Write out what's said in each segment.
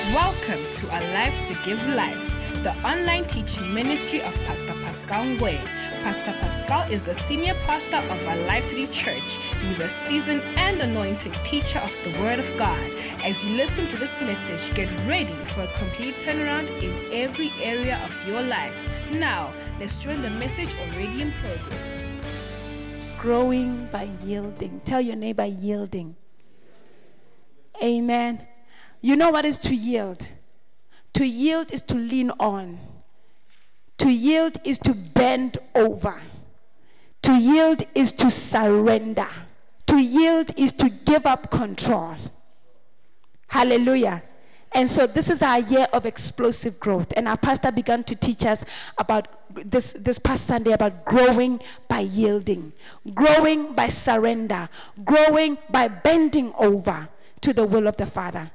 Welcome to Alive to Give Life, the online teaching ministry of Pastor Pascal Ngwe. Pastor Pascal is the senior pastor of Alive City Church. He is a seasoned and anointed teacher of the Word of God. As you listen to this message, get ready for a complete turnaround in every area of your life. Now, let's join the message already in progress. Growing by yielding. Tell your neighbor, yielding. Amen. You know what is to yield? To yield is to lean on. To yield is to bend over. To yield is to surrender. To yield is to give up control. Hallelujah. And so this is our year of explosive growth. And our pastor began to teach us about this past Sunday about growing by yielding, growing by surrender, growing by bending over to the will of the Father.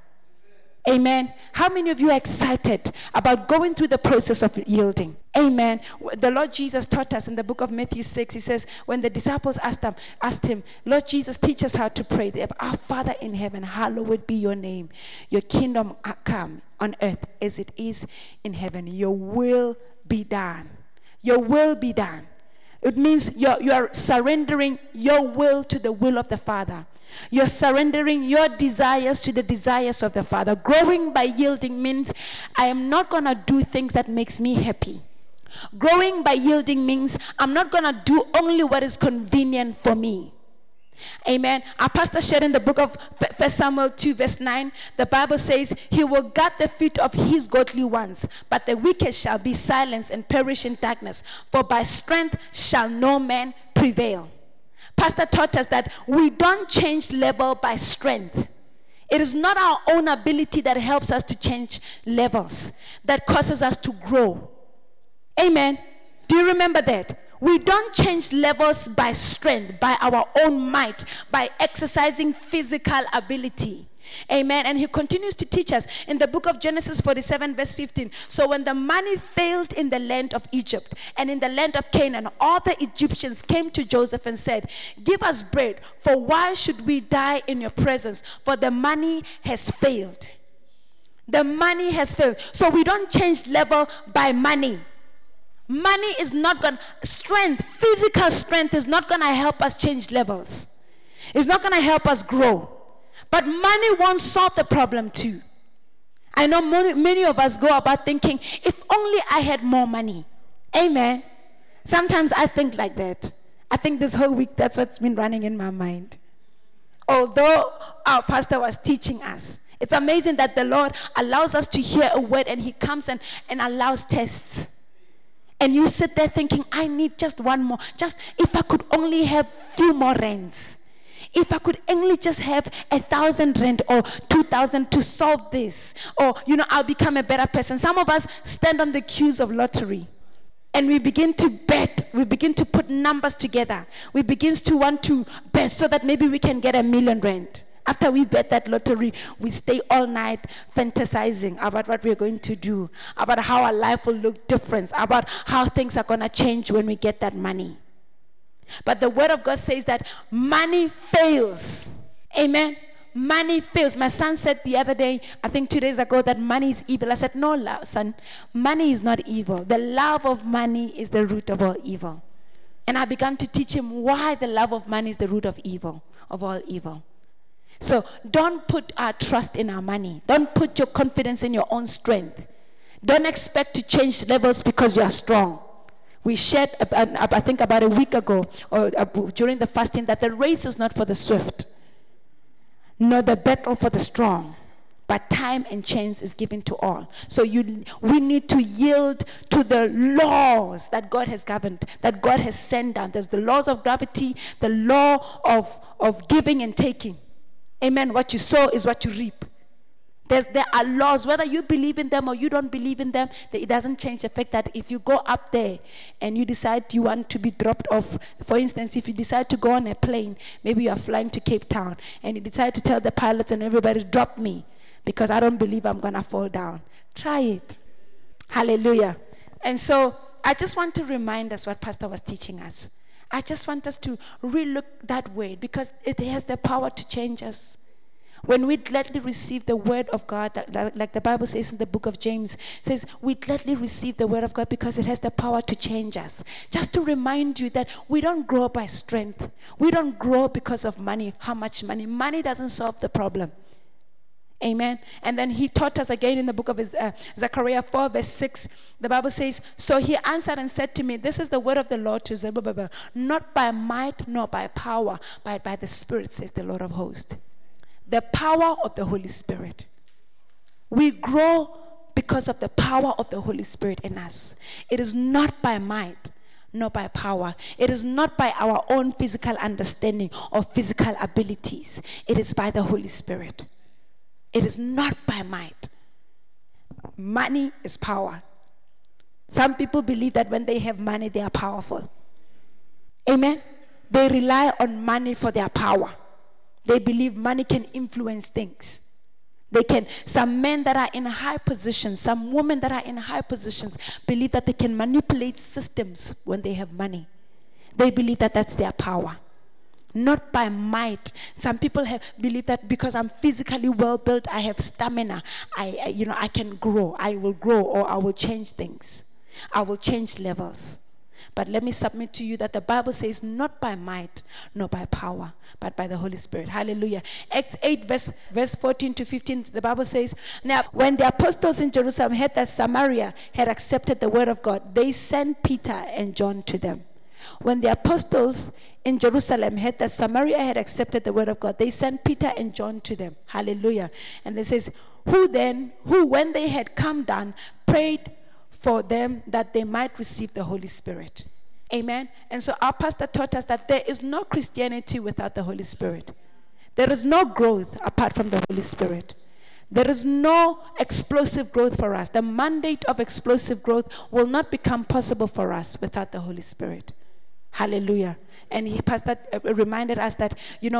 Amen. How many of you are excited about going through the process of yielding? Amen. The Lord Jesus taught us in the book of Matthew 6. He says, when the disciples asked him, Lord Jesus, teach us how to pray. Our Father in heaven, hallowed be your name. Your kingdom come on earth as it is in heaven. Your will be done. Your will be done. It means you are surrendering your will to the will of the Father. You're surrendering your desires to the desires of the Father. Growing by yielding means I am not going to do things that makes me happy. Growing by yielding means I'm not going to do only what is convenient for me. Amen. Our pastor shared in the book of 1 Samuel 2 verse 9, the Bible says, he will guard the feet of his godly ones, but the wicked shall be silenced and perish in darkness, for by strength shall no man prevail. Pastor taught us that we don't change level by strength. It is not our own ability that helps us to change levels, that causes us to grow. Amen. Do you remember that? We don't change levels by strength, by our own might, by exercising physical ability. Amen. And he continues to teach us in the book of Genesis 47 verse 15. So when the money failed in the land of Egypt and in the land of Canaan, all the Egyptians came to Joseph and said, give us bread, for why should we die in your presence? For the money has failed. The money has failed. So we don't change level by money. Money is not going to, physical strength is not going to help us change levels. It's not going to help us grow. But money won't solve the problem too. I know many of us go about thinking, if only I had more money. Amen. Sometimes I think like that. I think this whole week that's what's been running in my mind. Although our pastor was teaching us, it's amazing that the Lord allows us to hear a word and he comes and allows tests. And you sit there thinking, I need just one more. Just if I could only have few more rands. If I could only just have 1,000 rand or 2,000 to solve this, or I'll become a better person. Some of us stand on the queues of lottery and we begin to bet, we begin to put numbers together. We begin to want to bet so that maybe we can get 1 million rand. After we bet that lottery, we stay all night fantasizing about what we're going to do, about how our life will look different, about how things are going to change when we get that money. But the word of God says that money fails. Amen. Money fails. My son said the other day, I think 2 days ago, that money is evil. I said, no, son, money is not evil. The love of money is the root of all evil. And I began to teach him why the love of money is the root of evil, of all evil. So don't put our trust in our money. Don't put your confidence in your own strength. Don't expect to change levels because you are strong. We shared, I think about a week ago, or during the fasting, that the race is not for the swift, nor the battle for the strong, but time and chance is given to all. So we need to yield to the laws that God has governed, that God has sent down. There's the laws of gravity, the law of giving and taking. Amen. What you sow is what you reap. There are laws, whether you believe in them or you don't believe in them, it doesn't change the fact that if you go up there and you decide you want to be dropped off, for instance, if you decide to go on a plane, maybe you are flying to Cape Town, and you decide to tell the pilots and everybody, drop me, because I don't believe I'm going to fall down. Try it. Hallelujah. And so I just want to remind us what Pastor was teaching us. I just want us to relook that word because it has the power to change us. When we gladly receive the word of God, like the Bible says in the book of James, says we gladly receive the word of God because it has the power to change us. Just to remind you that we don't grow by strength. We don't grow because of money. How much money? Money doesn't solve the problem. Amen. And then he taught us again in the book of Zechariah 4 verse 6. The Bible says, so he answered and said to me, this is the word of the Lord to Zerubbabel, not by might nor by power, but by the Spirit, says the Lord of hosts. The power of the Holy Spirit. We grow because of the power of the Holy Spirit in us. It is not by might nor by power. It is not by our own physical understanding or physical abilities. It is by the Holy Spirit. It is not by might. Money is power. Some people believe that when they have money, they are powerful. Amen? They rely on money for their power. They believe money can influence things. Some men that are in high positions, some women that are in high positions believe that they can manipulate systems when they have money. They believe that that's their power. Not by might. Some people believe that because I'm physically well built, I have stamina, I can grow. I will grow, or I will change things. I will change levels. But let me submit to you that the Bible says not by might, nor by power, but by the Holy Spirit. Hallelujah. Acts 8 verse 14 to 15, the Bible says, now when the apostles in Jerusalem heard that Samaria had accepted the word of God, they sent Peter and John to them. When the apostles in Jerusalem heard that Samaria had accepted the word of God, they sent Peter and John to them. Hallelujah. And it says, who when they had come down, prayed for them that they might receive the Holy Spirit. Amen. And so our pastor taught us that there is no Christianity without the Holy Spirit. There is no growth apart from the Holy Spirit. There is no explosive growth for us. The mandate of explosive growth will not become possible for us without the Holy Spirit. Hallelujah. And Pastor reminded us that,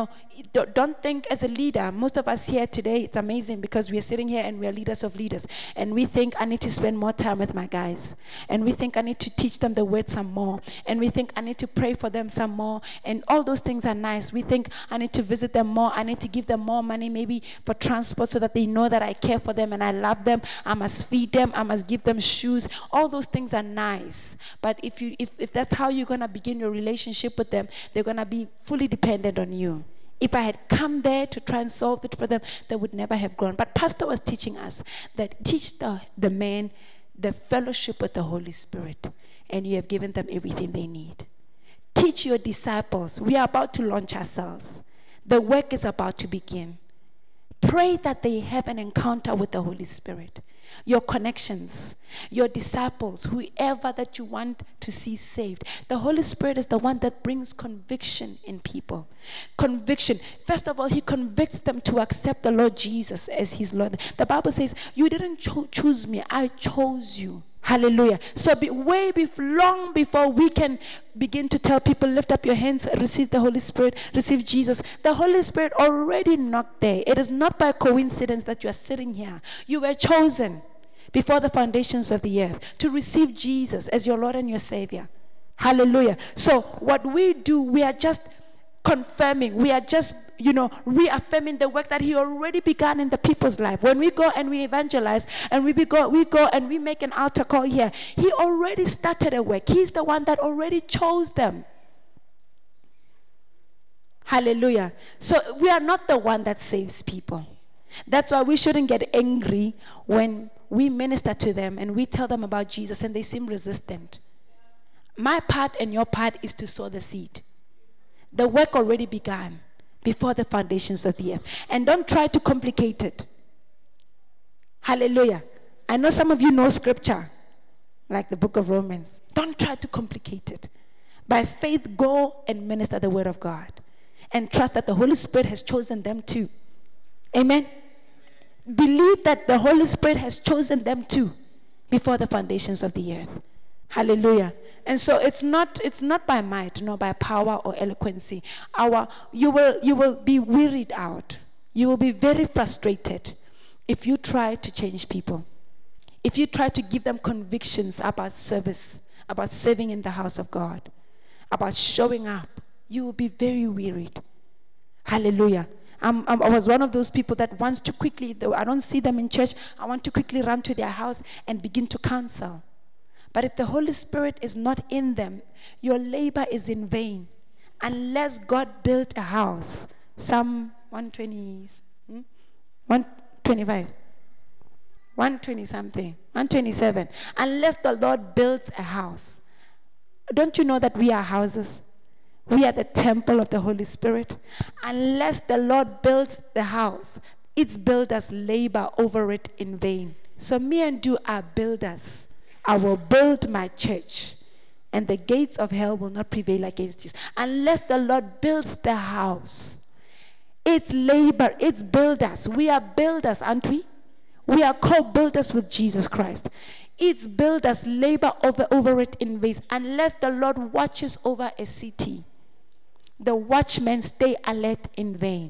don't think as a leader. Most of us here today, it's amazing because we are sitting here and we are leaders of leaders. And we think I need to spend more time with my guys. And we think I need to teach them the word some more. And we think I need to pray for them some more. And all those things are nice. We think I need to visit them more. I need to give them more money maybe for transport so that they know that I care for them and I love them. I must feed them. I must give them shoes. All those things are nice. But if that's how you're going to begin your relationship with them, they're going to be fully dependent on you. If I had come there to try and solve it for them, they would never have grown. But Pastor was teaching us that teach the men the fellowship with the Holy Spirit, and you have given them everything they need. Teach your disciples. We are about to launch ourselves. The work is about to begin. Pray that they have an encounter with the Holy Spirit. Your connections, your disciples, whoever that you want to see saved. The Holy Spirit is the one that brings conviction in people. Conviction. First of all, he convicts them to accept the Lord Jesus as his Lord. The Bible says, you didn't choose me, I chose you. Hallelujah. So long before we can begin to tell people, lift up your hands, receive the Holy Spirit, receive Jesus. The Holy Spirit already knocked there. It is not by coincidence that you are sitting here. You were chosen before the foundations of the earth to receive Jesus as your Lord and your Savior. Hallelujah. So what we do, we are just confirming, we are just reaffirming the work that he already began in the people's life. When we go and we evangelize and we go and we make an altar call here, he already started a work. He's the one that already chose them. Hallelujah. So we are not the one that saves people. That's why we shouldn't get angry when we minister to them and we tell them about Jesus and they seem resistant. My part and your part is to sow the seed. The work already began before the foundations of the earth. And don't try to complicate it. Hallelujah. I know some of you know scripture, like the book of Romans. Don't try to complicate it. By faith, go and minister the word of God. And trust that the Holy Spirit has chosen them too. Amen. Believe that the Holy Spirit has chosen them too before the foundations of the earth. Hallelujah. And so it's not by might, nor by power or eloquency. You will be wearied out. You will be very frustrated if you try to change people. If you try to give them convictions about service, about serving in the house of God, about showing up, you will be very wearied. Hallelujah. I was one of those people that wants to quickly, though I don't see them in church, I want to quickly run to their house and begin to counsel. But if the Holy Spirit is not in them, your labor is in vain. Unless God built a house. Psalm 120, 125, 120 something, 127. Unless the Lord builds a house. Don't you know that we are houses? We are the temple of the Holy Spirit. Unless the Lord builds the house, its builders labor over it in vain. So me and you are builders. I will build my church, and the gates of hell will not prevail against this. Unless the Lord builds the house, it's labor, it's builders. We are builders, aren't we? We are called builders with Jesus Christ. Its builders labor over it in vain. Unless the Lord watches over a city, the watchmen stay alert in vain.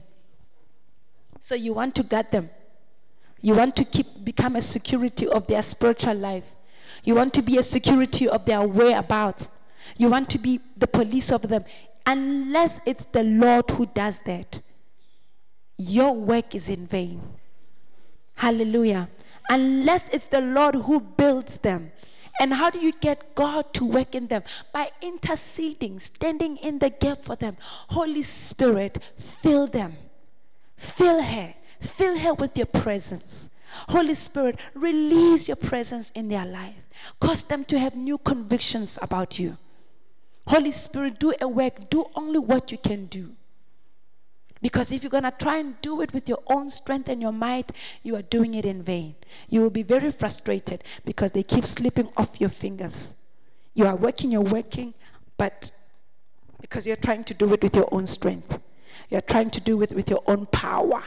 So you want to guard them. You want to become a security of their spiritual life. You want to be a security of their whereabouts. You want to be the police of them. Unless it's the Lord who does that, your work is in vain. Hallelujah. Unless it's the Lord who builds them. And how do you get God to work in them? By interceding, standing in the gap for them. Holy Spirit, fill them. Fill her. Fill her with your presence. Holy Spirit, release your presence in their life. Cause them to have new convictions about you. Holy Spirit, do a work. Do only what you can do. Because if you're going to try and do it with your own strength and your might, you are doing it in vain. You will be very frustrated because they keep slipping off your fingers. You are working, you're working, but because you're trying to do it with your own strength. You're trying to do it with your own power.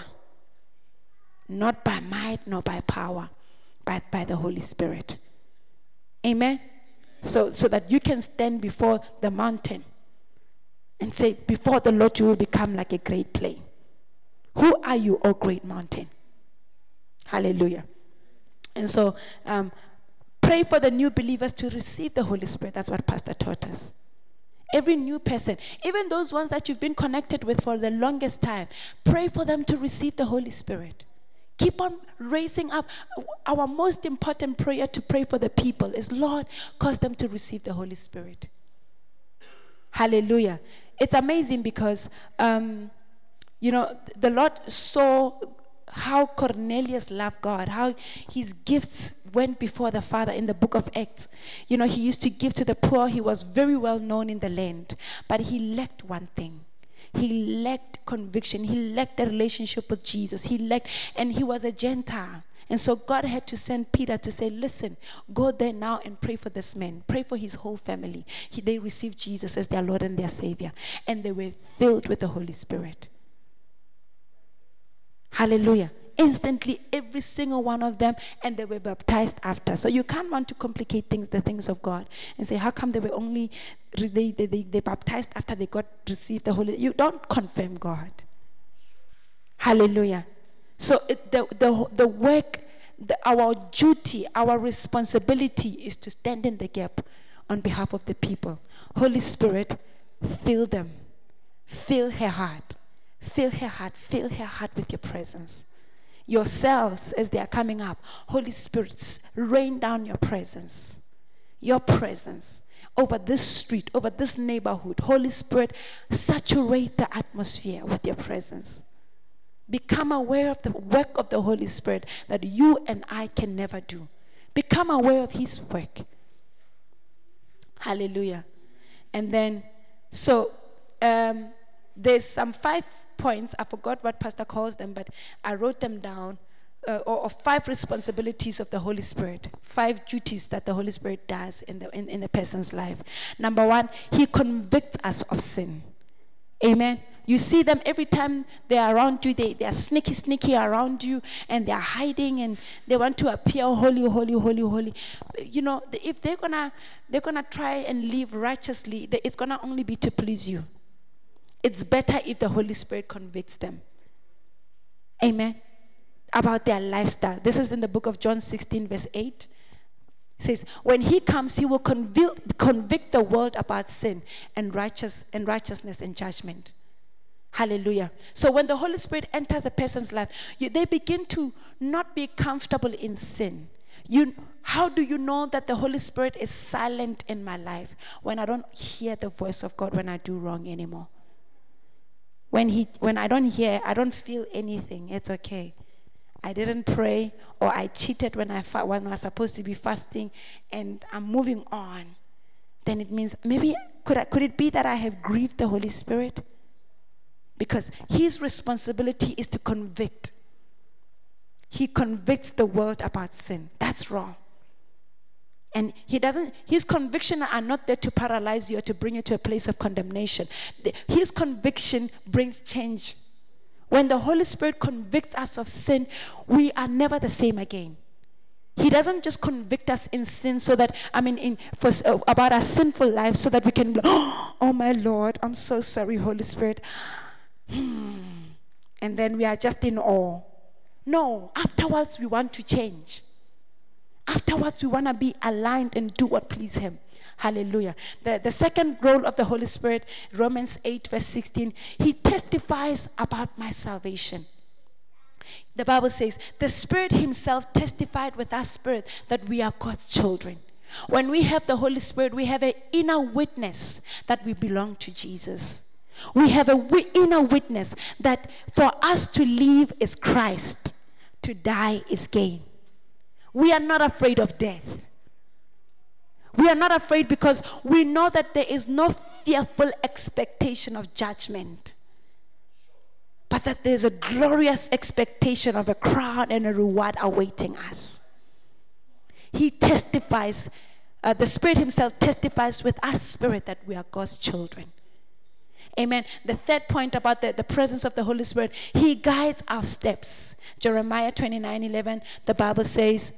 Not by might, nor by power, but by the Holy Spirit. Amen? So that you can stand before the mountain and say, before the Lord you will become like a great plain. Who are you, O great mountain? Hallelujah. And so, pray for the new believers to receive the Holy Spirit. That's what Pastor taught us. Every new person, even those ones that you've been connected with for the longest time, pray for them to receive the Holy Spirit. Keep on raising up. Our most important prayer to pray for the people is, Lord, cause them to receive the Holy Spirit. Hallelujah. It's amazing because, the Lord saw how Cornelius loved God, how his gifts went before the Father in the book of Acts. He used to give to the poor. He was very well known in the land, but he lacked one thing. He lacked conviction. He lacked the relationship with Jesus. And he was a Gentile. And so God had to send Peter to say, listen, go there now and pray for this man. Pray for his whole family. They received Jesus as their Lord and their Savior. And they were filled with the Holy Spirit. Hallelujah. Instantly, every single one of them, and they were baptized after. So you can't want to complicate the things of God and say, how come they were only, they baptized after they received the Holy? You don't confirm God. Hallelujah. So the work, our duty, our responsibility is to stand in the gap on behalf of the people. Holy Spirit, fill them. Fill her heart. Fill her heart. Fill her heart with your presence. Your cells, as they are coming up, Holy Spirit, rain down your presence. Your presence over this street, over this neighborhood. Holy Spirit, saturate the atmosphere with your presence. Become aware of the work of the Holy Spirit that you and I can never do. Become aware of his work. Hallelujah. And then, there's some 5 points. I forgot what Pastor calls them, but I wrote them down. Or 5 responsibilities of the Holy Spirit. 5 duties that the Holy Spirit does in a person's life. Number 1, he convicts us of sin. Amen. You see them every time they are around you. They are sneaky around you, and they are hiding, and they want to appear holy. If they're gonna try and live righteously, it's gonna only be to please you. It's better if the Holy Spirit convicts them. Amen. About their lifestyle. This is in the book of John 16, verse 8. It says, when he comes, he will convict the world about sin and righteousness and judgment. Hallelujah. So when the Holy Spirit enters a person's life, they begin to not be comfortable in sin. How do you know that the Holy Spirit is silent in my life? When I don't hear the voice of God when I do wrong anymore. When I don't hear, I don't feel anything. It's okay. I didn't pray, or I cheated when I was supposed to be fasting, and I'm moving on. Then it means maybe could it be that I have grieved the Holy Spirit? Because his responsibility is to convict. He convicts the world about sin. That's wrong. And his convictions are not there to paralyze you or to bring you to a place of condemnation. His conviction brings change. When the Holy Spirit convicts us of sin, we are never the same again. He doesn't just convict us in sin about our sinful lives so that we can, oh my Lord, I'm so sorry, Holy Spirit. And then we are just in awe. No, afterwards we want to change. Afterwards we want to be aligned and do what pleases him. Hallelujah. The second role of the Holy Spirit, Romans 8 verse 16, he testifies about my salvation. The Bible says, the Spirit himself testified with our spirit that we are God's children. When we have the Holy Spirit, we have an inner witness that we belong to Jesus. We have an inner witness that for us to live is Christ, to die is gain. We are not afraid of death. We are not afraid because we know that there is no fearful expectation of judgment, but that there's a glorious expectation of a crown and a reward awaiting us. He testifies, the Spirit himself testifies with our spirit that we are God's children. Amen. The third point about the presence of the Holy Spirit, he guides our steps. Jeremiah 29:11, the Bible says,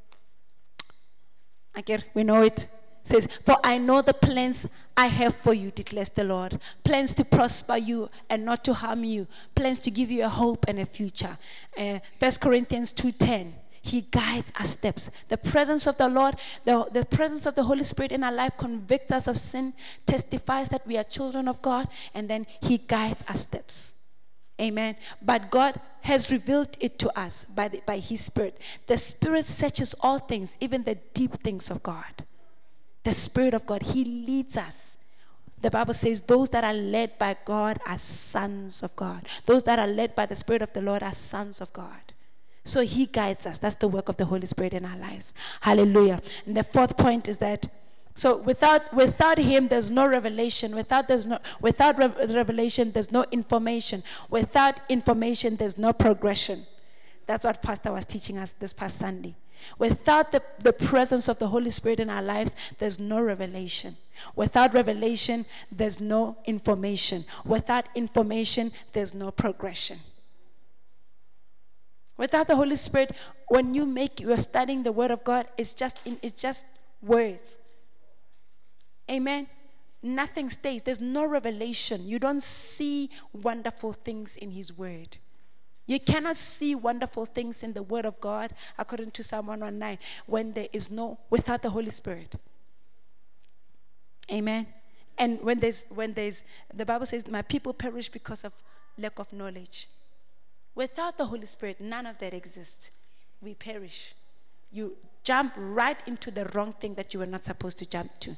we know it. Says, for I know the plans I have for you, declares the Lord. Plans to prosper you and not to harm you. Plans to give you a hope and a future. 1 Corinthians 2:10. He guides our steps. The presence of the Lord, the presence of the Holy Spirit in our life convicts us of sin, testifies that we are children of God, and then he guides our steps. Amen. But God has revealed it to us by his Spirit. The Spirit searches all things, even the deep things of God. The Spirit of God, he leads us. The Bible says those that are led by God are sons of God. Those that are led by the Spirit of the Lord are sons of God. So he guides us. That's the work of the Holy Spirit in our lives. Hallelujah. And the fourth point is that, so without him, there's no revelation. Without revelation, there's no information. Without information, there's no progression. That's what Pastor was teaching us this past Sunday. Without the presence of the Holy Spirit in our lives, there's no revelation. Without revelation, there's no information. Without information, there's no progression. Without the Holy Spirit, when you're studying the Word of God, it's just words. Amen. Nothing stays. There's no revelation. You don't see wonderful things in his Word. You cannot see wonderful things in the Word of God, according to Psalm 119, without the Holy Spirit. Amen. And when there's, the Bible says, my people perish because of lack of knowledge. Without the Holy Spirit, none of that exists. We perish. You jump right into the wrong thing that you were not supposed to jump to.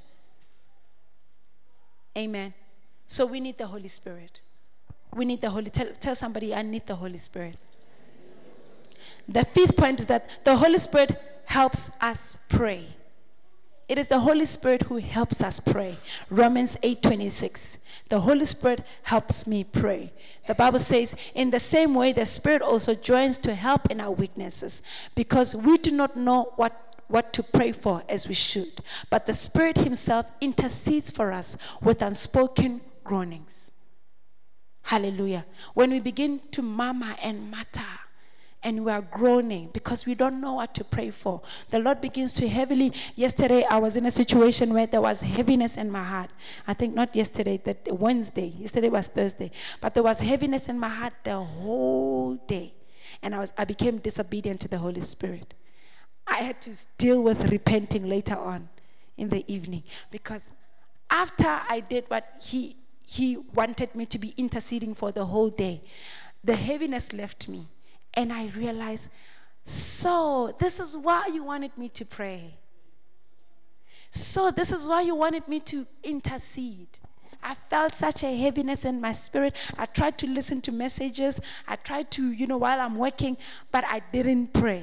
Amen. So we need the Holy Spirit. We need the Holy. Tell somebody, I need the Holy Spirit. The fifth point is that the Holy Spirit helps us pray. It is the Holy Spirit who helps us pray. Romans 8:26. The Holy Spirit helps me pray. The Bible says, in the same way, the Spirit also joins to help in our weaknesses, because we do not know what to pray for as we should. But the Spirit himself intercedes for us with unspoken groanings. Hallelujah. When we begin to murmur and mutter, and we are groaning because we don't know what to pray for, the Lord begins to yesterday I was in a situation where there was heaviness in my heart. I think not yesterday, that Wednesday. Yesterday was Thursday. But there was heaviness in my heart the whole day. And I became disobedient to the Holy Spirit. I had to deal with repenting later on in the evening, because after I did what he he wanted me to be interceding for the whole day. The heaviness left me, and I realized, so this is why you wanted me to pray. So this is why you wanted me to intercede. I felt such a heaviness in my spirit. I tried to listen to messages. I tried to, while I'm working, but I didn't pray.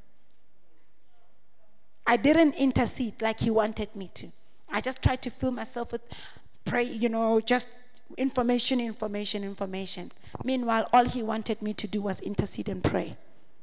I didn't intercede like he wanted me to. I just tried to fill myself with pray, just information. Meanwhile, all he wanted me to do was intercede and pray.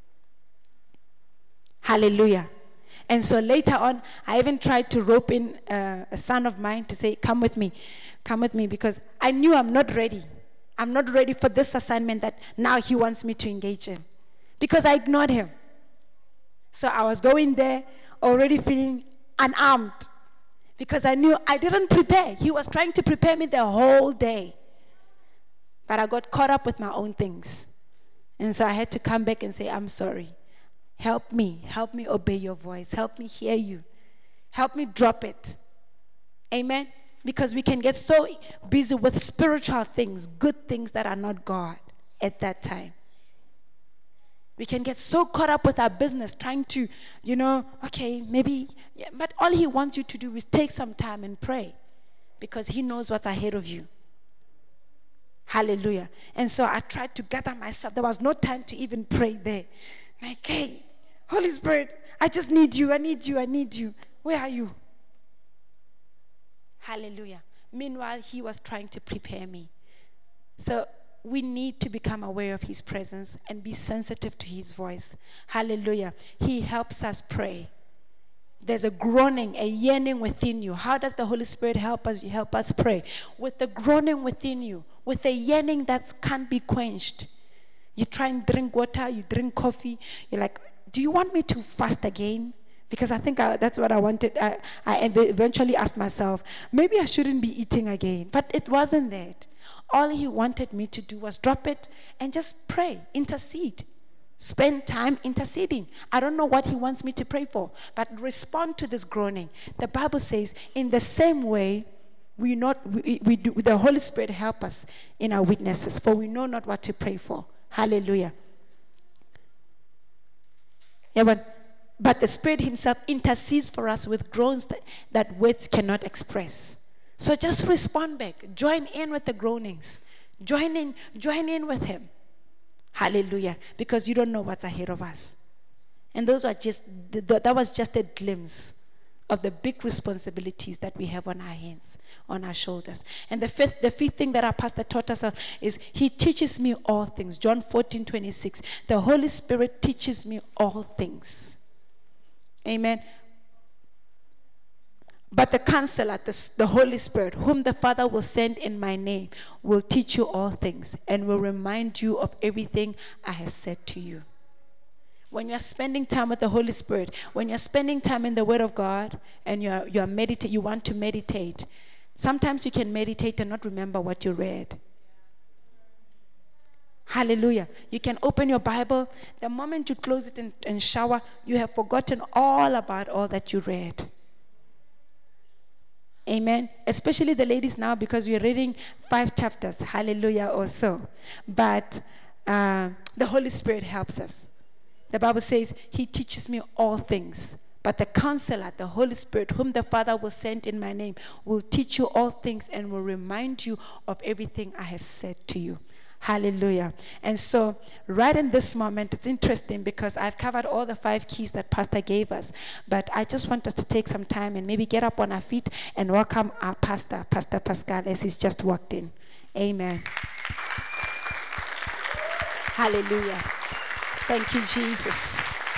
Hallelujah. And so later on, I even tried to rope in a son of mine to say, come with me, because I knew I'm not ready. I'm not ready for this assignment that now he wants me to engage in, because I ignored him. So I was going there already feeling unarmed, because I knew I didn't prepare. He was trying to prepare me the whole day. But I got caught up with my own things. And so I had to come back and say, I'm sorry. Help me obey your voice. Help me hear you. Help me drop it. Amen? Because we can get so busy with spiritual things, good things that are not God at that time. We can get so caught up with our business, trying to, okay, maybe, yeah, but all he wants you to do is take some time and pray, because he knows what's ahead of you. Hallelujah. And so I tried to gather myself. There was no time to even pray there. Like, hey, Holy Spirit, I just need you. I need you. Where are you? Hallelujah. Meanwhile, he was trying to prepare me. So we need to become aware of his presence and be sensitive to his voice. Hallelujah. He helps us pray. There's a groaning, a yearning within you. How does the Holy Spirit help us? You help us pray. With the groaning within you, with a yearning that can't be quenched. You try and drink water, you drink coffee. You're like, do you want me to fast again? Because I think that's what I wanted. I eventually asked myself, maybe I shouldn't be eating again. But it wasn't that. All he wanted me to do was drop it and just pray, intercede. Spend time interceding. I don't know what he wants me to pray for, but respond to this groaning. The Bible says, in the same way, we do, the Holy Spirit help us in our weaknesses, for we know not what to pray for. Hallelujah. Yeah, but the Spirit himself intercedes for us with groans that words cannot express. So just respond back. Join in with the groanings. Join in with him. Hallelujah. Because you don't know what's ahead of us. And that was just a glimpse of the big responsibilities that we have on our hands, on our shoulders. And the fifth thing that our pastor taught us is he teaches me all things. John 14:26. The Holy Spirit teaches me all things. Amen. But the Counselor, the Holy Spirit, whom the Father will send in my name, will teach you all things and will remind you of everything I have said to you. When you're spending time with the Holy Spirit, when you're spending time in the Word of God and you want to meditate, sometimes you can meditate and not remember what you read. Hallelujah. You can open your Bible. The moment you close it and shower, you have forgotten all about all that you read. Amen. Especially the ladies now, because we're reading 5 chapters. Hallelujah or so. But the Holy Spirit helps us. The Bible says he teaches me all things. But the Counselor, the Holy Spirit, whom the Father will send in my name, will teach you all things and will remind you of everything I have said to you. Hallelujah. And so right in this moment, it's interesting because I've covered all the 5 keys that Pastor gave us. But I just want us to take some time and maybe get up on our feet and welcome our pastor, Pastor Pascal, as he's just walked in. Amen. Hallelujah. Thank you, Jesus.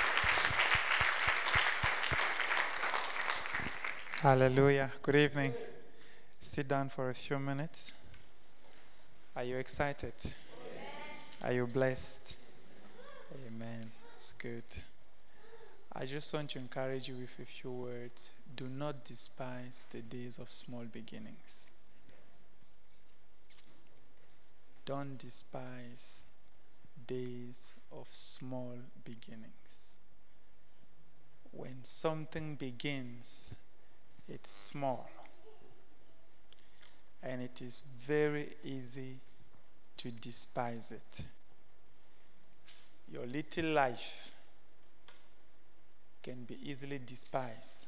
Hallelujah. Good evening. Sit down for a few minutes. Are you excited? Yes. Are you blessed? Amen. It's good. I just want to encourage you with a few words. Do not despise the days of small beginnings. Don't despise days of small beginnings. When something begins, it's small. and it is very easy to despise it. Your little life can be easily despised.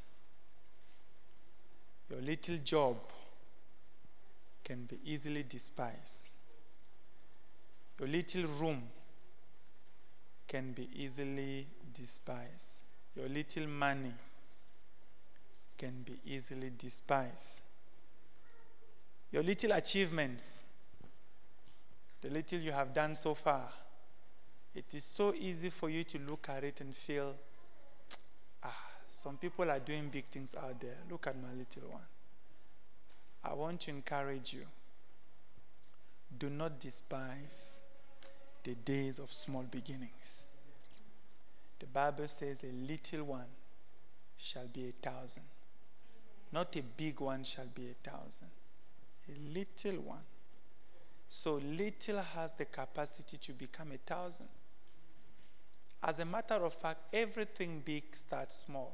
Your little job can be easily despised. Your little room can be easily despised. Your little money can be easily despised. Your little achievements, the little you have done so far, it is so easy for you to look at it and feel, some people are doing big things out there. Look at my little one. I want to encourage you. Do not despise the days of small beginnings. The Bible says a little one shall be 1,000. Not a big one shall be 1,000. A little one. So little has the capacity to become 1,000. As a matter of fact, everything big starts small.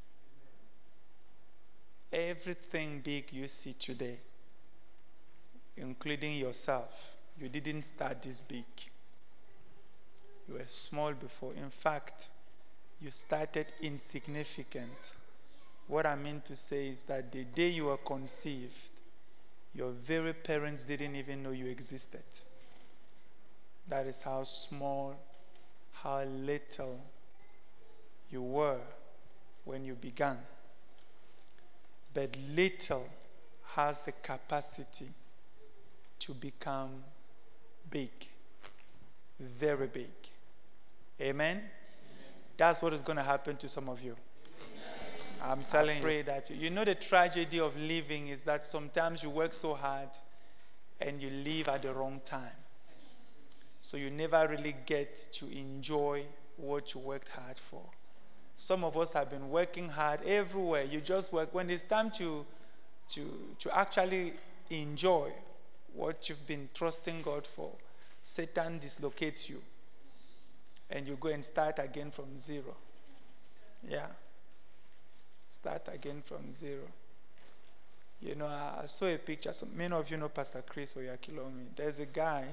Everything big you see today, including yourself, you didn't start this big. You were small before. In fact, you started insignificant. What I mean to say is that the day you were conceived, your very parents didn't even know you existed. That is how small, how little you were when you began. But little has the capacity to become big, very big. Amen? That's what is going to happen to some of you. I'm telling you. I pray that you know the tragedy of living is that sometimes you work so hard and you leave at the wrong time. So you never really get to enjoy what you worked hard for. Some of us have been working hard everywhere. You just work. When it's time to actually enjoy what you've been trusting God for, Satan dislocates you. And you go and start again from zero. Yeah. Start again from zero. You know, I saw a picture. Many of you know Pastor Chris Oyakilomi. There's a guy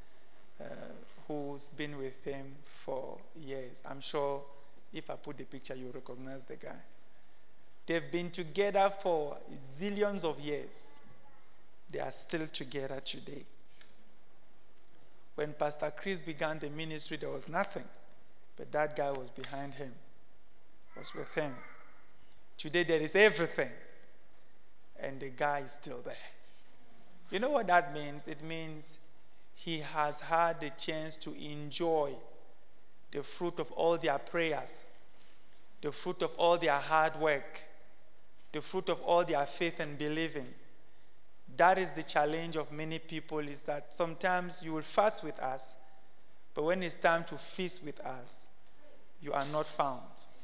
who's been with him for years. I'm sure if I put the picture, you'll recognize the guy. They've been together for zillions of years. They are still together today. When Pastor Chris began the ministry, there was nothing. But that guy was behind him, was with him. Today there is everything. And the guy is still there. You know what that means? It means he has had the chance to enjoy the fruit of all their prayers, the fruit of all their hard work, the fruit of all their faith and believing. That is the challenge of many people, is that sometimes you will fast with us, but when it's time to feast with us, you are not found.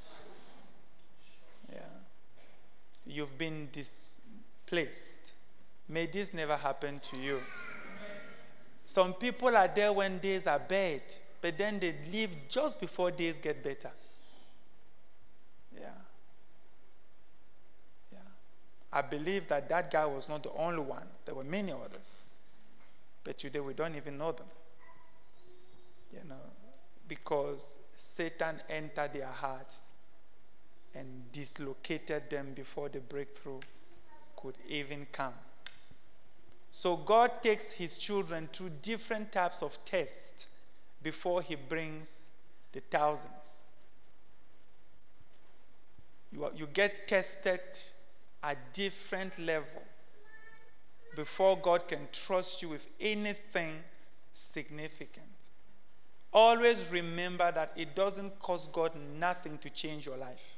Yeah. You've been displaced. May this never happen to you. Some people are there when days are bad, but then they leave just before days get better. Yeah. Yeah. I believe that guy was not the only one. There were many others. But today we don't even know them. You know, because Satan entered their hearts and dislocated them before the breakthrough could even come. So God takes his children through different types of tests before he brings the thousands. You get tested at different level before God can trust you with anything significant. Always remember that it doesn't cost God nothing to change your life.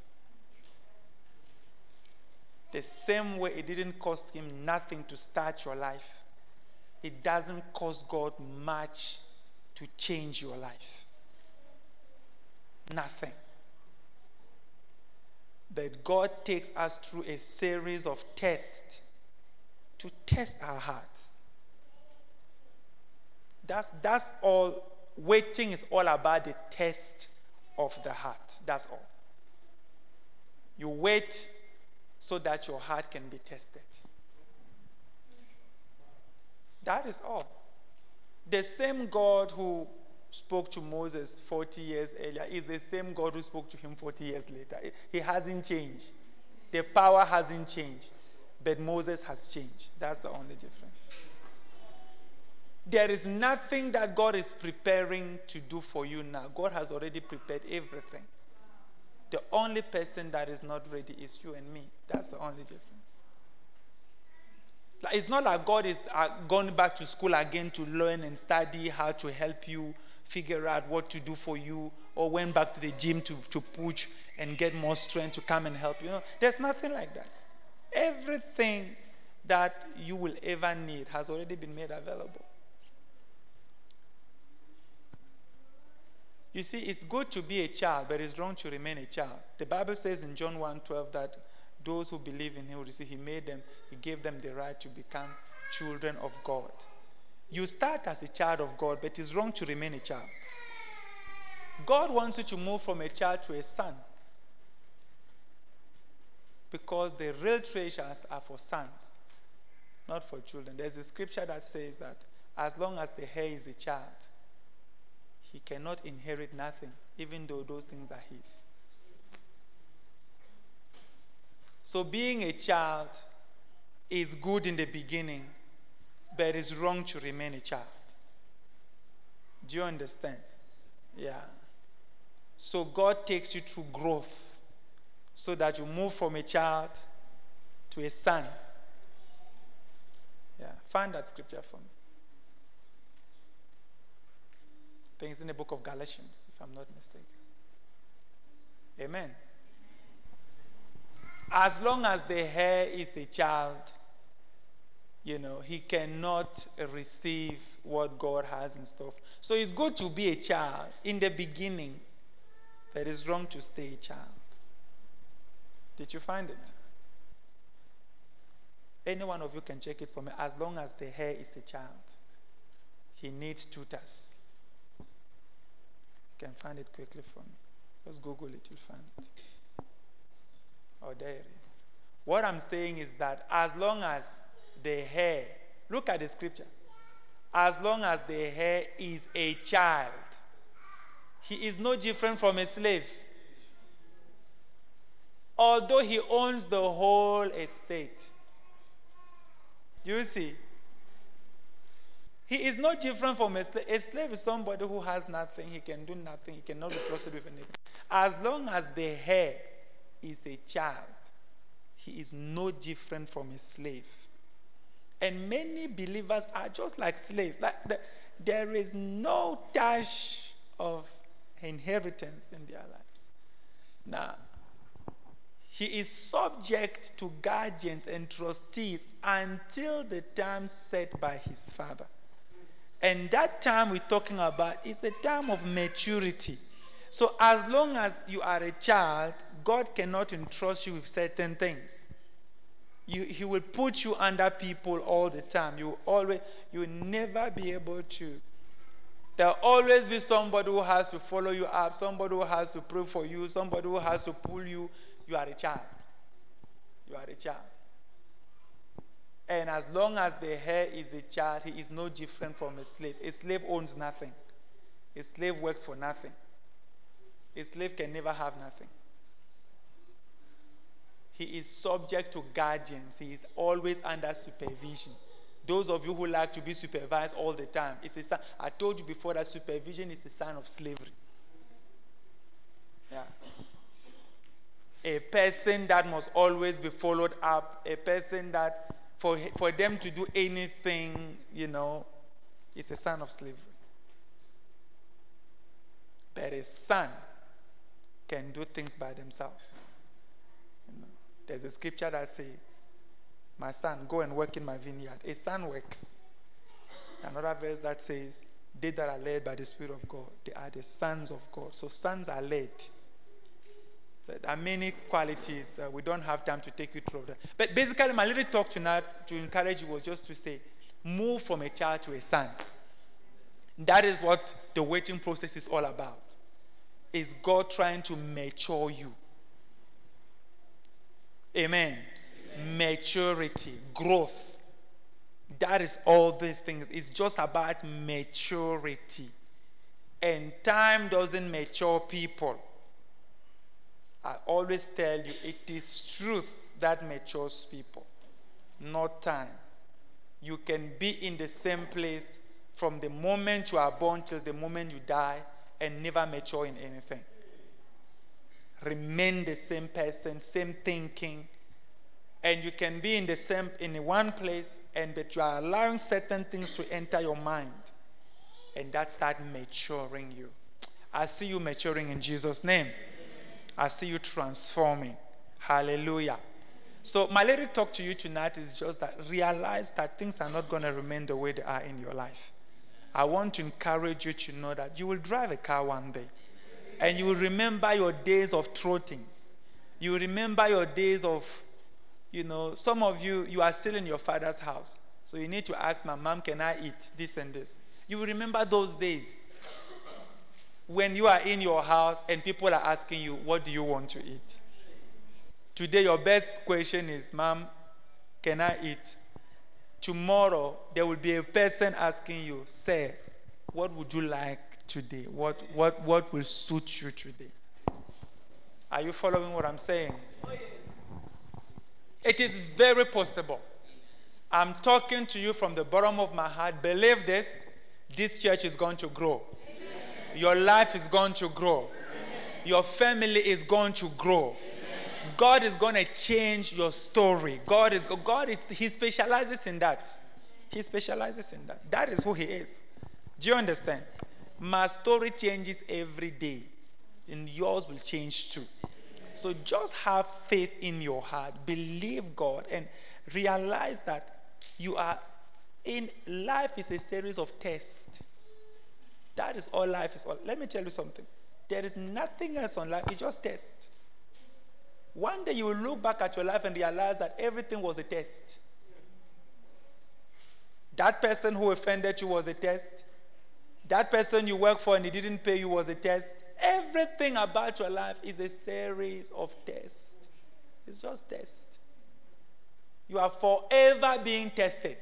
The same way it didn't cost him nothing to start your life, it doesn't cost God much to change your life. Nothing. But God takes us through a series of tests to test our hearts. That's all. Waiting is all about the test of the heart. That's all. You wait so that your heart can be tested. That is all. The same God who spoke to Moses 40 years earlier is the same God who spoke to him 40 years later. He hasn't changed. The power hasn't changed. But Moses has changed. That's the only difference. There is nothing that God is preparing to do for you now. God has already prepared everything. The only person that is not ready is you and me. That's the only difference. It's not like God is going back to school again to learn and study how to help you figure out what to do for you, or went back to the gym to push and get more strength to come and help you. There's nothing like that. Everything that you will ever need has already been made available. You see, it's good to be a child, but it's wrong to remain a child. The Bible says in John 1:12 that those who believe in him, he gave them the right to become children of God. You start as a child of God, but it's wrong to remain a child. God wants you to move from a child to a son, because the real treasures are for sons, not for children. There's a scripture that says that as long as the heir is a child, he cannot inherit nothing, even though those things are his. So being a child is good in the beginning, but it's wrong to remain a child. Do you understand? Yeah. So God takes you through growth so that you move from a child to a son. Yeah. Find that scripture for me. I think it's in the book of Galatians, if I'm not mistaken. Amen. As long as the heir is a child, he cannot receive what God has in store. So it's good to be a child in the beginning, but it's wrong to stay a child. Did you find it? Any one of you can check it for me. As long as the heir is a child, he needs tutors. You can find it quickly for me. Just Google it, you'll find it. Oh, there it is. What I'm saying is that as long as the heir, look at the scripture, as long as the heir is a child, he is no different from a slave. Although he owns the whole estate. You see? He is no different from a slave. A slave is somebody who has nothing, he can do nothing, he cannot be trusted with anything. As long as the heir is a child, he is no different from a slave. And many believers are just like slaves. There is no dash of inheritance in their lives. Now, he is subject to guardians and trustees until the time set by his father. And that time we're talking about is a time of maturity. So as long as you are a child, God cannot entrust you with certain things. He will put you under people all the time. You will never be able to. There'll always be somebody who has to follow you up, somebody who has to pray for you, somebody who has to pull you. You are a child. You are a child. And as long as the heir is a child, he is no different from a slave. A slave owns nothing. A slave works for nothing. A slave can never have nothing. He is subject to guardians. He is always under supervision. Those of you who like to be supervised all the time, I told you before that supervision is a sign of slavery. Yeah. A person that must always be followed up, a person that for them to do anything, is a sign of slavery. But a son can do things by themselves. There's a scripture that says, my son, go and work in my vineyard. A son works. Another verse that says, they that are led by the Spirit of God, they are the sons of God. So sons are led. There are many qualities. We don't have time to take you through that. But basically, my little talk tonight to encourage you was just to say, move from a child to a son. That is what the waiting process is all about. Is God trying to mature you. Amen. Maturity, growth. That is all these things. It's just about maturity. And time doesn't mature people. I always tell you, it is truth that matures people, not time. You can be in the same place from the moment you are born till the moment you die and never mature in anything. Remain the same person, same thinking, and you can be in one place, but you are allowing certain things to enter your mind, and that starts maturing you. I see you maturing in Jesus' name. I see you transforming. Hallelujah. So my little talk to you tonight is just that realize that things are not going to remain the way they are in your life. I want to encourage you to know that you will drive a car one day, and you will remember your days of trotting. You will remember your days of, some of you are still in your father's house. So you need to ask my mom, can I eat this and this? You will remember those days when you are in your house and people are asking you, what do you want to eat? Today, your best question is, Mom, can I eat? Tomorrow, there will be a person asking you, Sir, what would you like today? What will suit you today? Are you following what I'm saying? It is very possible. I'm talking to you from the bottom of my heart. Believe this church is going to grow. Amen. Your life is going to grow. Amen. Your family is going to grow. Amen. God is going to change your story. He specializes in that. He specializes in that. That is who he is. Do you understand? My story changes every day, and yours will change too. So just have faith in your heart, believe God, and realize that life is a series of tests. That is all life is all. Let me tell you something. There is nothing else on life. It's just test. One day you will look back at your life and realize that everything was a test. That person who offended you was a test. That person you work for and he didn't pay you was a test. Everything about your life is a series of tests. It's just tests. You are forever being tested.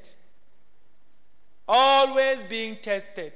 Always being tested.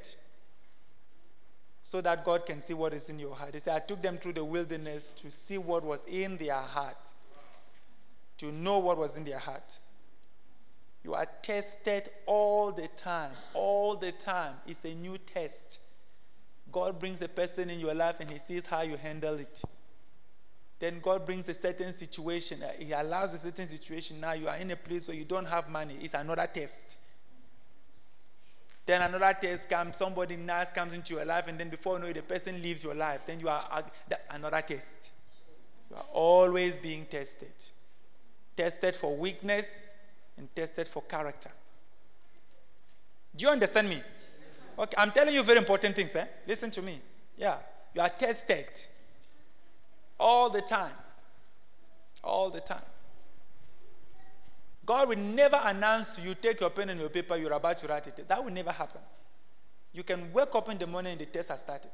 So that God can see what is in your heart. He said, I took them through the wilderness to see what was in their heart. To know what was in their heart. You are tested all the time. All the time. It's a new test. God brings a person in your life and he sees how you handle it. Then God brings a certain situation. He allows a certain situation. Now you are in a place where you don't have money. It's another test. Then another test comes. Somebody nice comes into your life, and then before you know it, the person leaves your life. Then you are another test. You are always being tested. Tested for weakness and tested for character. Do you understand me? Okay, I'm telling you very important things. Listen to me. Yeah, you are tested all the time. All the time. God will never announce to you, take your pen and your paper, you're about to write it. That will never happen. You can wake up in the morning and the test has started.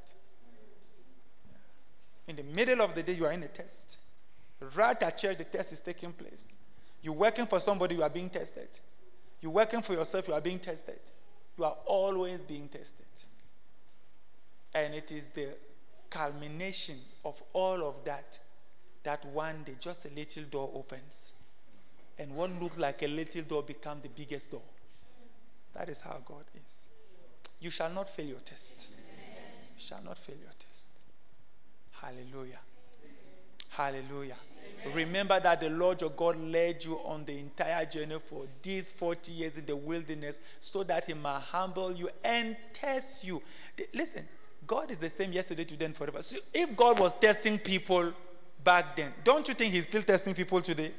In the middle of the day, you are in a test. Right at church, the test is taking place. You're working for somebody, you are being tested. You're working for yourself, you are being tested. You are always being tested. And it is the culmination of all of that one day just a little door opens. And what looks like a little door becomes the biggest door. That is how God is. You shall not fail your test. You shall not fail your test. Hallelujah. Hallelujah. Remember that the Lord your God led you on the entire journey for these 40 years in the wilderness so that he might humble you and test you. Listen, God is the same yesterday, today, and forever. So if God was testing people back then, don't you think he's still testing people today?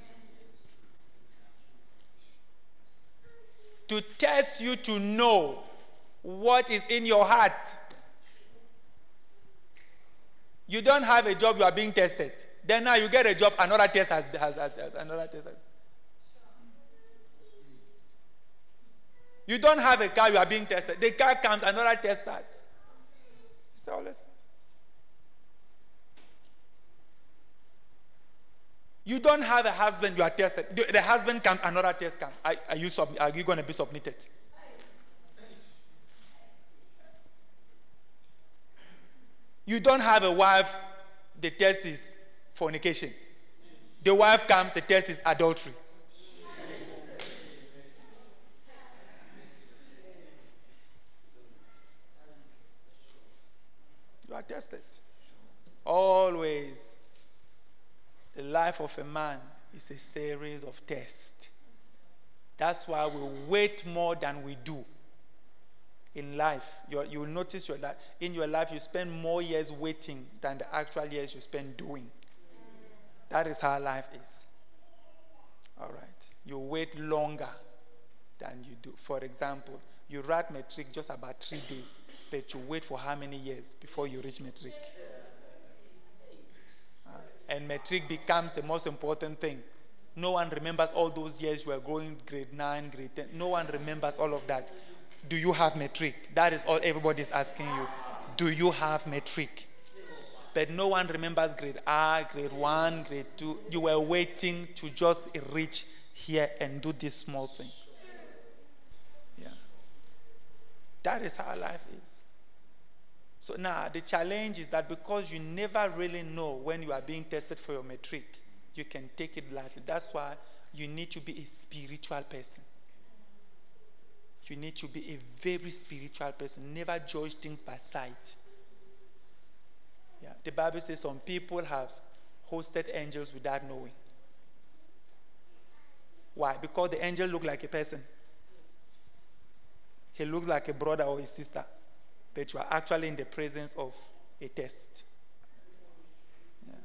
To test you to know what is in your heart. You don't have a job, you are being tested. Then now you get a job, another test has another test has. You don't have a car, you are being tested. The car comes, another test starts. It's all this. You don't have a husband, you are tested. The husband comes, another test comes. Are you going to be submitted? You don't have a wife, the test is fornication. The wife comes, the test is adultery. You are tested. Always. The life of a man is a series of tests. That's why we wait more than we do. In life, you will notice in your life you spend more years waiting than the actual years you spend doing. That is how life is. All right. You wait longer than you do. For example, you write matric just about 3 days, but you wait for how many years before you reach matric? And matric becomes the most important thing. No one remembers all those years you were going grade 9, grade 10. No one remembers all of that. Do you have matric? That is all everybody is asking you. Do you have matric? But no one remembers grade R, grade 1, grade 2. You were waiting to just reach here and do this small thing. Yeah. That is how life is. So now the challenge is that because you never really know when you are being tested for your matric, you can take it lightly. That's why you need to be a spiritual person. You need to be a very spiritual person. Never judge things by sight. Yeah. The Bible says some people have hosted angels without knowing. Why? Because the angel looks like a person. He looks like a brother or a sister. But you are actually in the presence of a test. Yeah.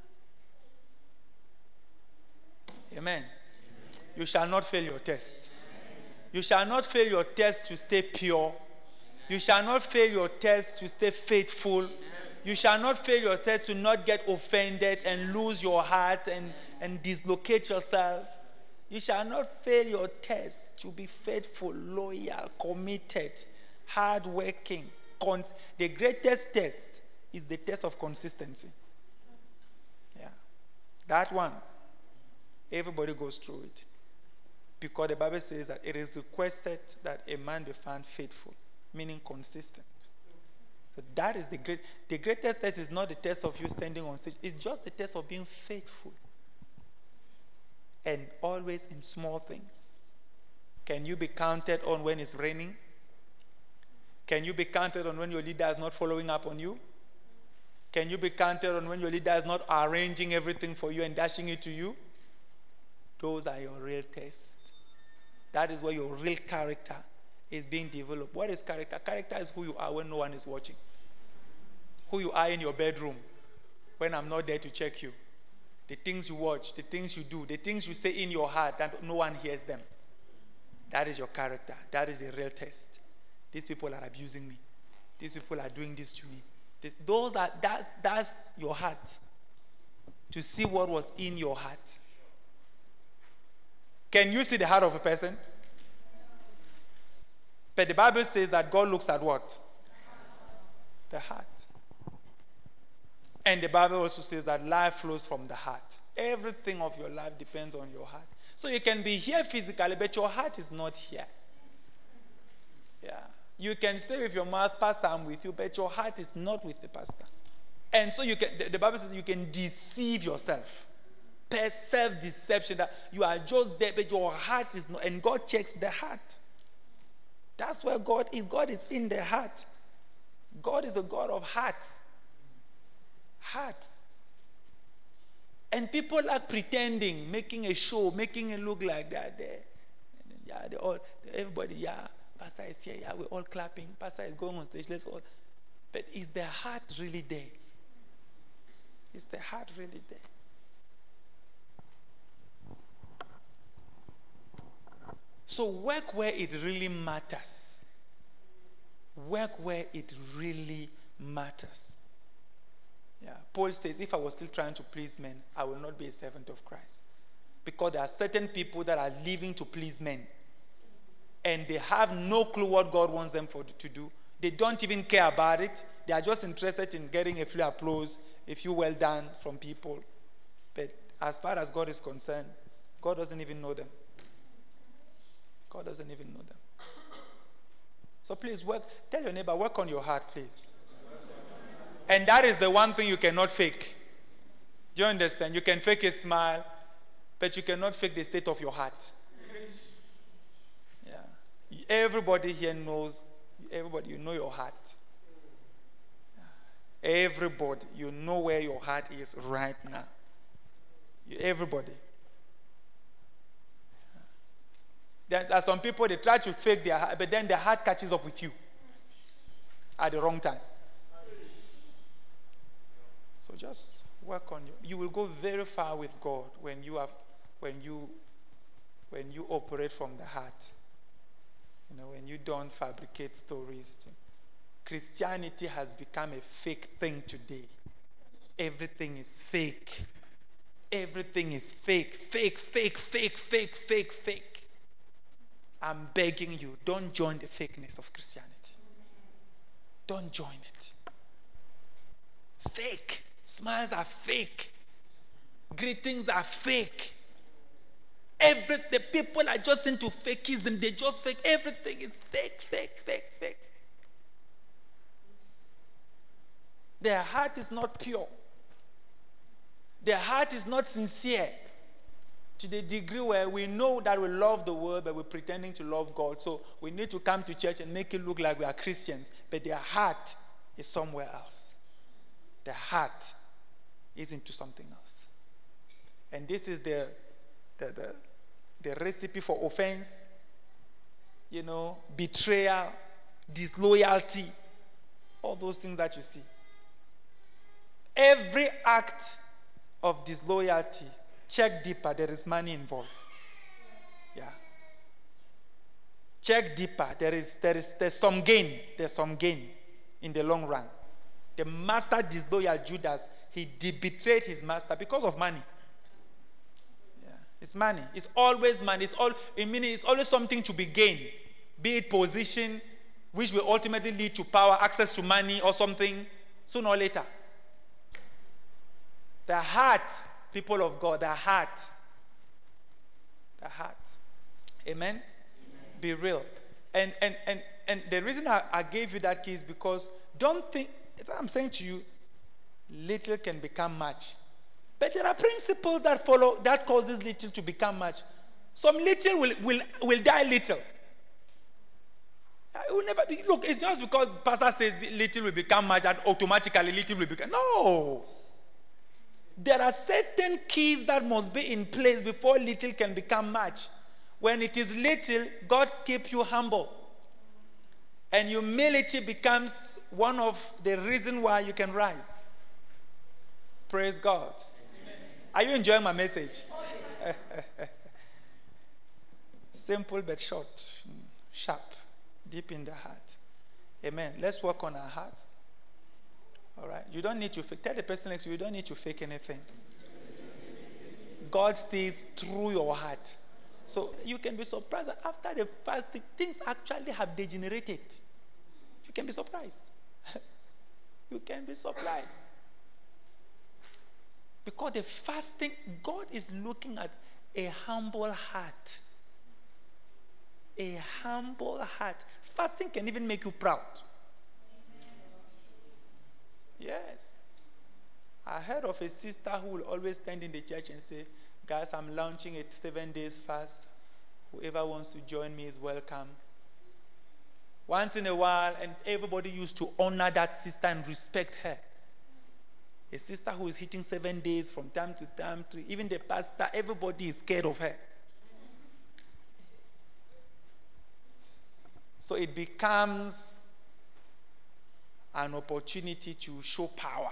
Amen. You shall not fail your test. You shall not fail your test to stay pure. You shall not fail your test to stay faithful. You shall not fail your test to not get offended and lose your heart and dislocate yourself. You shall not fail your test to be faithful, loyal, committed, hardworking. The greatest test is the test of consistency. Yeah. That one, everybody goes through it. Because the Bible says that it is requested that a man be found faithful, meaning consistent. So that is the greatest test is not the test of you standing on stage. It's just the test of being faithful. And always in small things. Can you be counted on when it's raining? Can you be counted on when your leader is not following up on you? Can you be counted on when your leader is not arranging everything for you and dashing it to you? Those are your real tests. That is where your real character is being developed. What is character? Character is who you are when no one is watching. Who you are in your bedroom when I'm not there to check you. The things you watch, the things you do, the things you say in your heart that no one hears them. That is your character. That is a real test. These people are abusing me. These people are doing this to me. That's your heart. To see what was in your heart. Can you see the heart of a person? But the Bible says that God looks at what? The heart. And the Bible also says that life flows from the heart. Everything of your life depends on your heart. So you can be here physically, but your heart is not here. Yeah. You can say with your mouth, Pastor, I'm with you, but your heart is not with the pastor. And so the Bible says you can deceive yourself. Self-deception, that you are just there, but your heart is not. And God checks the heart. That's where God is. God is in the heart. God is a God of hearts. Hearts. And people are pretending, making a show, making it look like that. Everybody, Pastor is here, we're all clapping. Pastor is going on stage, let's all. But is the heart really there? Is the heart really there? So work where it really matters. Work where it really matters. Yeah. Paul says, if I was still trying to please men, I will not be a servant of Christ. Because there are certain people that are living to please men. And they have no clue what God wants them to do. They don't even care about it. They are just interested in getting a few applause, a few well done from people. But as far as God is concerned, God doesn't even know them. God doesn't even know them. So please tell your neighbor, work on your heart, please. And that is the one thing you cannot fake. Do you understand? You can fake a smile, but you cannot fake the state of your heart. Yeah. Everybody here knows, you know your heart. Yeah. Everybody, you know where your heart is right now. Everybody. There are some people, they try to fake their heart, but then their heart catches up with you at the wrong time. So just work on you. You will go very far with God when you operate from the heart. When you don't fabricate stories. Christianity has become a fake thing today. Everything is fake. Everything is fake. Fake. I'm begging you, don't join the fakeness of Christianity. Don't join it. Fake. Smiles are fake. Greetings are fake. The people are just into fakeism. They just fake. Everything is fake. Their heart is not pure. Their heart is not sincere. To the degree where we know that we love the world, but we're pretending to love God. So we need to come to church and make it look like we are Christians. But their heart is somewhere else. Their heart is into something else. And this is the recipe for offense, betrayal, disloyalty, all those things that you see. Every act of disloyalty, check deeper, there is money involved. Yeah. Check deeper, there's some gain. There's some gain in the long run. The master disloyal Judas, he betrayed his master because of money. Yeah. It's money. It's always money. It's always something to be gained. Be it position, which will ultimately lead to power, access to money or something, sooner or later. The heart, people of God, the heart. Amen? Amen. Be real. And the reason I gave you that key is because don't think, I'm saying to you, little can become much. But there are principles that follow that causes little to become much. Some little will die little. It will never be. Look, it's just because pastor says little will become much that automatically little will become. No. There are certain keys that must be in place before little can become much. When it is little, God keeps you humble. And humility becomes one of the reasons why you can rise. Praise God. Amen. Are you enjoying my message? Simple but short, sharp, deep in the heart. Amen. Let's work on our hearts. All right. You don't need to fake. Tell the person next to you, you don't need to fake anything. God sees through your heart. So you can be surprised that after the fasting, things actually have degenerated. You can be surprised. You can be surprised. Because the fasting, God is looking at a humble heart. A humble heart. Fasting can even make you proud. Yes. I heard of a sister who will always stand in the church and say, guys, I'm launching a 7 days fast. Whoever wants to join me is welcome. Once in a while, and everybody used to honor that sister and respect her. A sister who is hitting 7 days from time to time, even the pastor, everybody is scared of her. So it becomes an opportunity to show power.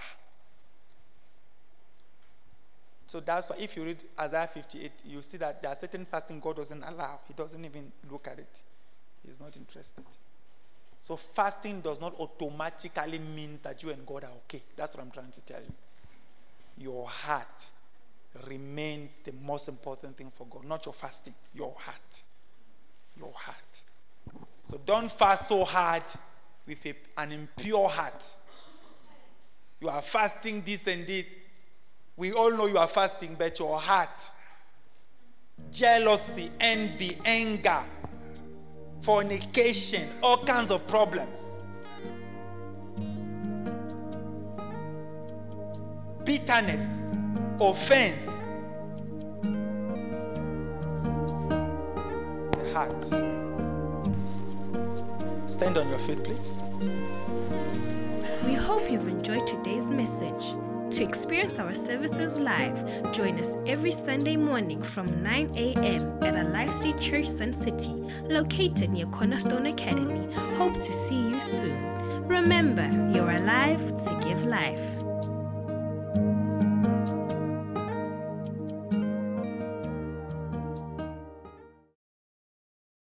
So that's why if you read Isaiah 58, you see that there are certain fasting God doesn't allow. He doesn't even look at it. He's not interested. So fasting does not automatically mean that you and God are okay. That's what I'm trying to tell you. Your heart remains the most important thing for God. Not your fasting, your heart. Your heart. So don't fast so hard with an impure heart. You are fasting this and this. We all know you are fasting, but your heart, jealousy, envy, anger, fornication, all kinds of problems. Bitterness, offense. The heart. Stand on your feet, please. We hope you've enjoyed today's message. To experience our services live, join us every Sunday morning from 9 a.m. at Alive City Church Sun City, located near Cornerstone Academy. Hope to see you soon. Remember, you're alive to give life.